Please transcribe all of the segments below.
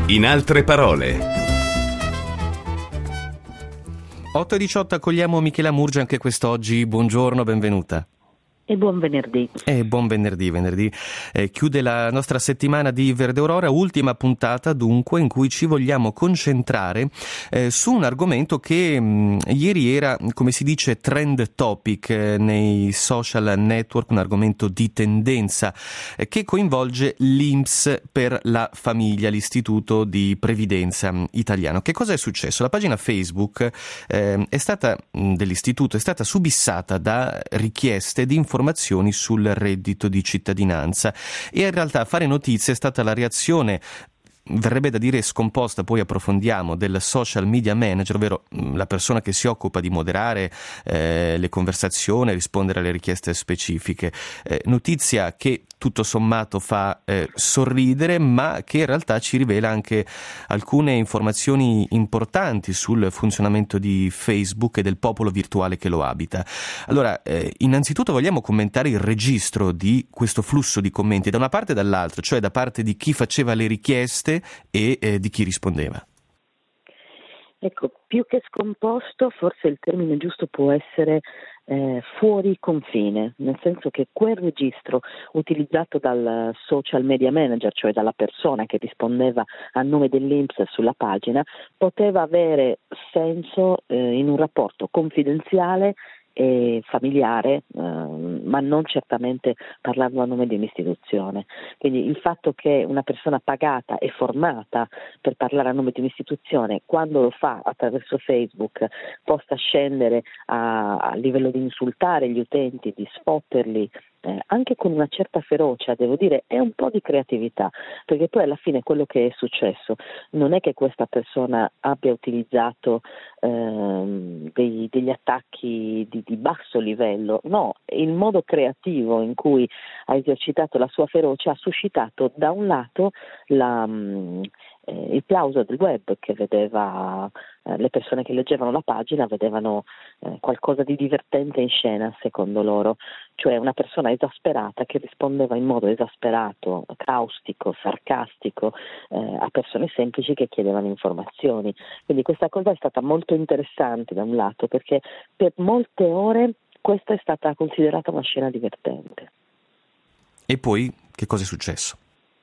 In altre parole. 8:18, accogliamo Michela Murgia anche quest'oggi. Buongiorno, benvenuta. E buon venerdì. Buon venerdì. Chiude la nostra settimana di Verde Aurora, ultima puntata dunque in cui ci vogliamo concentrare su un argomento che ieri era, come si dice, trend topic nei social network, un argomento di tendenza che coinvolge l'INPS per la famiglia, l'Istituto di Previdenza Italiano. Che cosa è successo? La pagina Facebook dell'istituto è stata subissata da richieste di informazioni sul reddito di cittadinanza e in realtà a fare notizia è stata la reazione, verrebbe da dire scomposta, poi approfondiamo, del social media manager, ovvero la persona che si occupa di moderare le conversazioni, rispondere alle richieste specifiche. Notizia che tutto sommato fa sorridere, ma che in realtà ci rivela anche alcune informazioni importanti sul funzionamento di Facebook e del popolo virtuale che lo abita. Allora, innanzitutto vogliamo commentare il registro di questo flusso di commenti da una parte e dall'altra, cioè da parte di chi faceva le richieste e di chi rispondeva. Ecco, più che scomposto, forse il termine giusto può essere fuori confine, nel senso che quel registro utilizzato dal social media manager, cioè dalla persona che rispondeva a nome dell'INPS sulla pagina, poteva avere senso in un rapporto confidenziale e familiare, ma non certamente parlando a nome di un'istituzione. Quindi il fatto che una persona pagata e formata per parlare a nome di un'istituzione, quando lo fa attraverso Facebook, possa scendere a livello di insultare gli utenti, di sfotterli, anche con una certa ferocia, devo dire, è un po' di creatività, perché poi alla fine quello che è successo non è che questa persona abbia utilizzato degli attacchi di basso livello, no, il modo creativo in cui ha esercitato la sua ferocia ha suscitato da un lato il plauso del web, che vedeva le persone che leggevano la pagina vedevano qualcosa di divertente in scena, secondo loro, cioè una persona esasperata che rispondeva in modo esasperato, caustico, sarcastico a persone semplici che chiedevano informazioni. Quindi questa cosa è stata molto interessante da un lato, perché per molte ore questa è stata considerata una scena divertente. E poi che cosa è successo?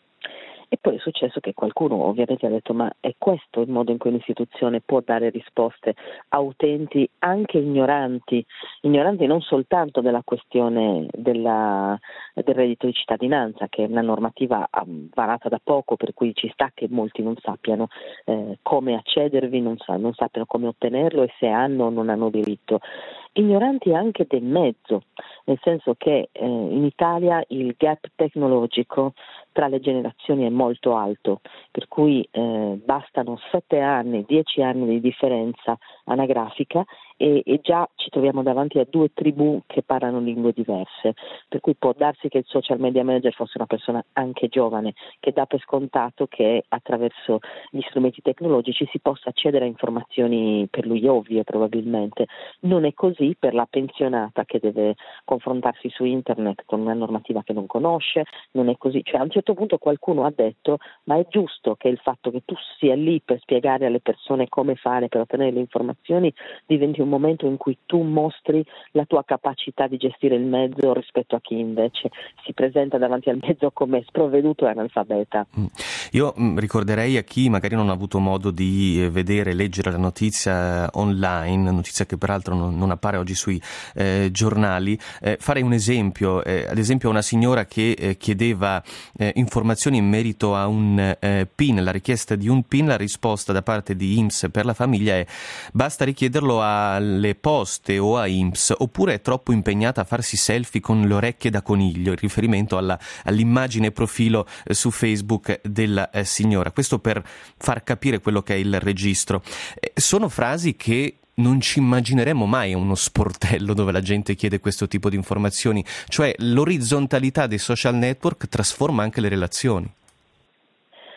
E poi è successo che qualcuno ovviamente ha detto: ma è questo il modo in cui un'istituzione può dare risposte a utenti anche ignoranti non soltanto della questione del reddito di cittadinanza, che è una normativa varata da poco, per cui ci sta che molti non sappiano come accedervi, non sappiano come ottenerlo e se hanno o non hanno diritto. Ignoranti anche del mezzo, nel senso che in Italia il gap tecnologico tra le generazioni è molto alto, per cui bastano 7 anni, 10 anni di differenza anagrafica e già ci troviamo davanti a 2 tribù che parlano lingue diverse, per cui può darsi che il social media manager fosse una persona anche giovane, che dà per scontato che attraverso gli strumenti tecnologici si possa accedere a informazioni per lui ovvie probabilmente. Non è così per la pensionata che deve confrontarsi su internet con una normativa che non conosce, non è così, cioè a un certo punto qualcuno ha detto: ma è giusto che il fatto che tu sia lì per spiegare alle persone come fare per ottenere le informazioni diventi un momento in cui tu mostri la tua capacità di gestire il mezzo rispetto a chi invece si presenta davanti al mezzo come sprovveduto e analfabeta. Io ricorderei a chi magari non ha avuto modo di vedere, leggere la notizia online, notizia che peraltro non appare oggi sui giornali, farei un esempio, ad esempio una signora che chiedeva informazioni in merito a un PIN, la richiesta di un PIN, la risposta da parte di INPS per la famiglia è: basta richiederlo alle poste o a INPS, oppure è troppo impegnata a farsi selfie con le orecchie da coniglio, in riferimento all'immagine profilo su Facebook della signora. Questo per far capire quello che è il registro. Sono frasi che non ci immagineremmo mai uno sportello dove la gente chiede questo tipo di informazioni, cioè l'orizzontalità dei social network trasforma anche le relazioni.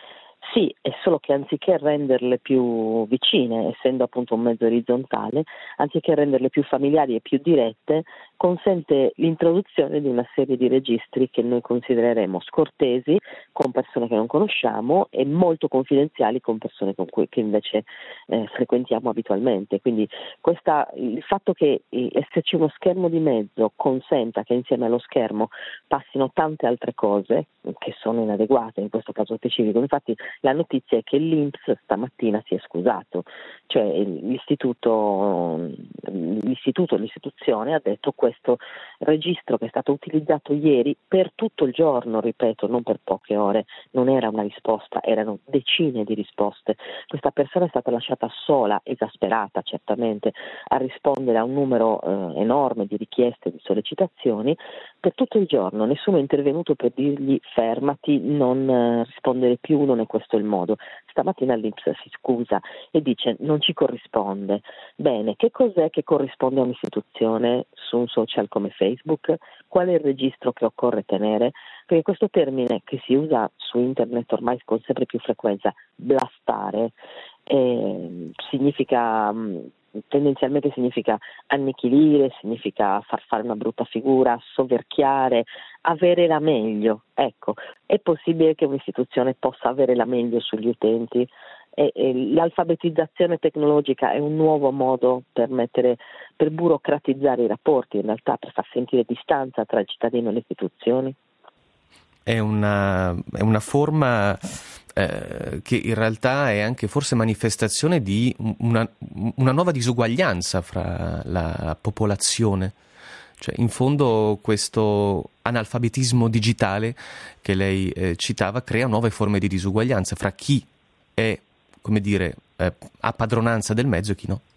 Sì, è solo che anziché renderle più vicine, essendo appunto un mezzo orizzontale, anziché renderle più familiari e più dirette, consente l'introduzione di una serie di registri che noi considereremo scortesi con persone che non conosciamo e molto confidenziali con persone con cui che invece frequentiamo abitualmente. Quindi il fatto che esserci uno schermo di mezzo consenta che insieme allo schermo passino tante altre cose che sono inadeguate in questo caso specifico. Infatti la notizia è che l'INPS stamattina si è scusato, cioè l'istituzione ha detto questo registro che è stato utilizzato ieri per tutto il giorno, ripeto, non per poche ore, non era una risposta, erano decine di risposte. Questa persona è stata lasciata sola, esasperata certamente, a rispondere a un numero enorme di richieste, di sollecitazioni per tutto il giorno. Nessuno è intervenuto per dirgli fermati, non rispondere più, non è questo il modo. Stamattina l'INPS si scusa e dice non ci corrisponde. Bene, che cos'è che corrisponde a un'istituzione su un social come Facebook? Qual è il registro che occorre tenere? Perché questo termine che si usa su internet ormai con sempre più frequenza, blastare, tendenzialmente significa annichilire, significa far fare una brutta figura, soverchiare, avere la meglio. Ecco, è possibile che un'istituzione possa avere la meglio sugli utenti? L'alfabetizzazione tecnologica è un nuovo modo per burocratizzare i rapporti, in realtà per far sentire distanza tra il cittadino e le istituzioni. È una forma che in realtà è anche forse manifestazione di una nuova disuguaglianza fra la popolazione. Cioè, in fondo questo analfabetismo digitale che lei citava crea nuove forme di disuguaglianza fra chi è, come dire, ha padronanza del mezzo e chi no.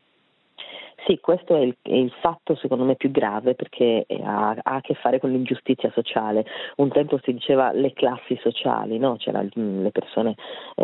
Sì, questo è il fatto secondo me più grave perché ha a che fare con l'ingiustizia sociale. Un tempo si diceva le classi sociali, no? C'erano le persone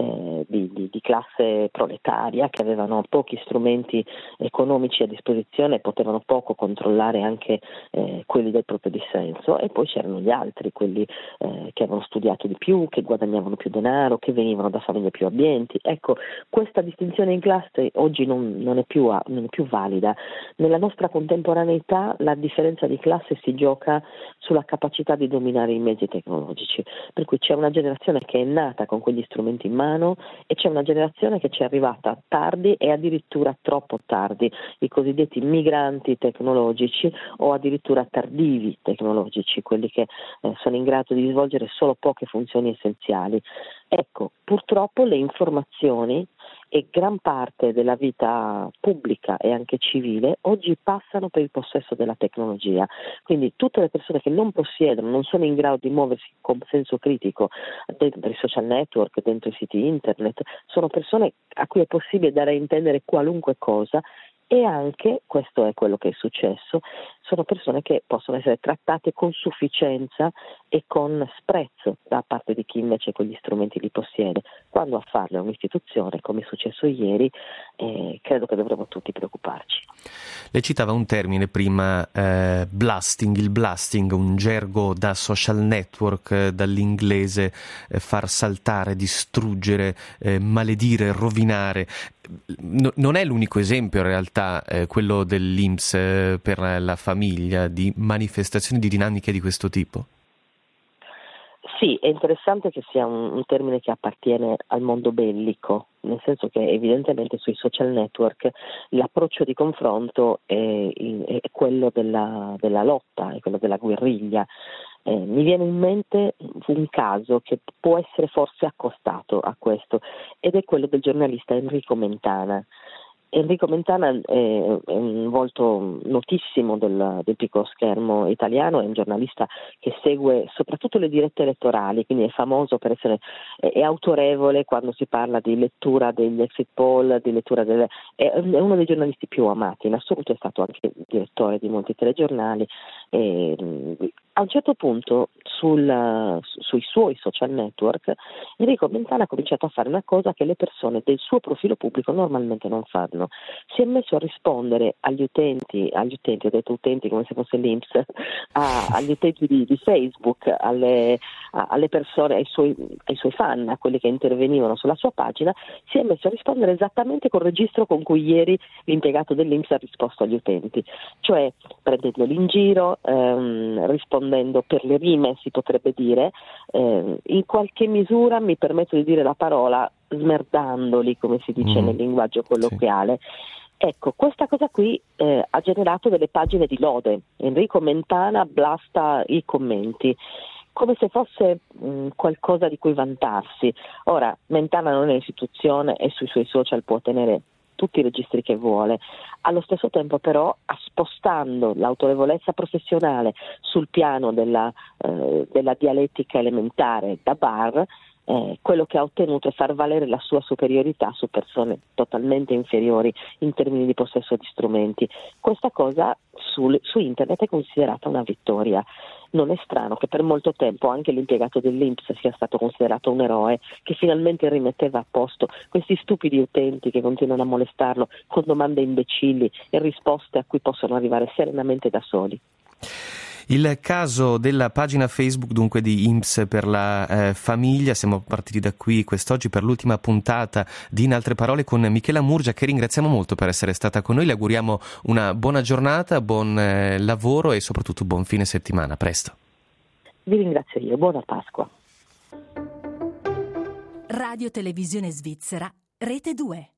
di classe proletaria che avevano pochi strumenti economici a disposizione e potevano poco controllare anche quelli del proprio dissenso, e poi c'erano gli altri, quelli che avevano studiato di più, che guadagnavano più denaro, che venivano da famiglie più abbienti. Ecco, questa distinzione in classe oggi non è più valida. Nella nostra contemporaneità la differenza di classe si gioca sulla capacità di dominare i mezzi tecnologici, per cui c'è una generazione che è nata con quegli strumenti in mano e c'è una generazione che ci è arrivata tardi e addirittura troppo tardi, i cosiddetti migranti tecnologici o addirittura tardivi tecnologici, quelli che sono in grado di svolgere solo poche funzioni essenziali. Ecco, purtroppo le informazioni e gran parte della vita pubblica e anche civile oggi passano per il possesso della tecnologia, quindi tutte le persone che non possiedono, non sono in grado di muoversi con senso critico dentro i social network, dentro i siti internet, sono persone a cui è possibile dare a intendere qualunque cosa. E anche, questo è quello che è successo, sono persone che possono essere trattate con sufficienza e con sprezzo da parte di chi invece quegli strumenti li possiede, quando a farlo è un'istituzione, come è successo ieri. Credo che dovremmo tutti preoccuparci. Lei citava un termine prima, blasting, il blasting, un gergo da social network, dall'inglese far saltare, distruggere, maledire, rovinare. Non è l'unico esempio in realtà quello dell'INPS per la famiglia di manifestazioni di dinamiche di questo tipo? Sì, è interessante che sia un termine che appartiene al mondo bellico, nel senso che evidentemente sui social network l'approccio di confronto è quello della lotta, è quello della guerriglia. Mi viene in mente un caso che può essere forse accostato a questo, ed è quello del giornalista Enrico Mentana. Enrico Mentana è un volto notissimo del piccolo schermo italiano, è un giornalista che segue soprattutto le dirette elettorali, quindi è famoso per essere è autorevole quando si parla di lettura degli exit poll, di lettura è uno dei giornalisti più amati. In assoluto è stato anche direttore di molti telegiornali. A un certo punto sui suoi social network Enrico Mentana ha cominciato a fare una cosa che le persone del suo profilo pubblico normalmente non fanno. Si è messo a rispondere agli utenti, ho detto utenti come se fosse l'INPS, agli utenti di Facebook, alle persone, ai suoi fan, a quelli che intervenivano sulla sua pagina, si è messo a rispondere esattamente col registro con cui ieri l'impiegato dell'INPS ha risposto agli utenti, cioè prendendoli in giro, rispondendo per le rime, si potrebbe dire, in qualche misura, mi permetto di dire la parola, smerdandoli, come si dice nel linguaggio colloquiale. Sì. Ecco, questa cosa qui ha generato delle pagine di lode. Enrico Mentana blasta i commenti, come se fosse qualcosa di cui vantarsi. Ora, Mentana non è un'istituzione e sui suoi social può tenere tutti i registri che vuole, allo stesso tempo però spostando l'autorevolezza professionale sul piano della dialettica elementare da bar, quello che ha ottenuto è far valere la sua superiorità su persone totalmente inferiori in termini di possesso di strumenti. Questa cosa su internet è considerata una vittoria. Non è strano che per molto tempo anche l'impiegato dell'INPS sia stato considerato un eroe che finalmente rimetteva a posto questi stupidi utenti che continuano a molestarlo con domande imbecilli e risposte a cui possono arrivare serenamente da soli. Il caso della pagina Facebook dunque di INPS per la famiglia, siamo partiti da qui quest'oggi per l'ultima puntata di In altre parole con Michela Murgia, che ringraziamo molto per essere stata con noi, le auguriamo una buona giornata, buon lavoro e soprattutto buon fine settimana, a presto. Vi ringrazio io, buona Pasqua. Radio Televisione Svizzera, Rete 2.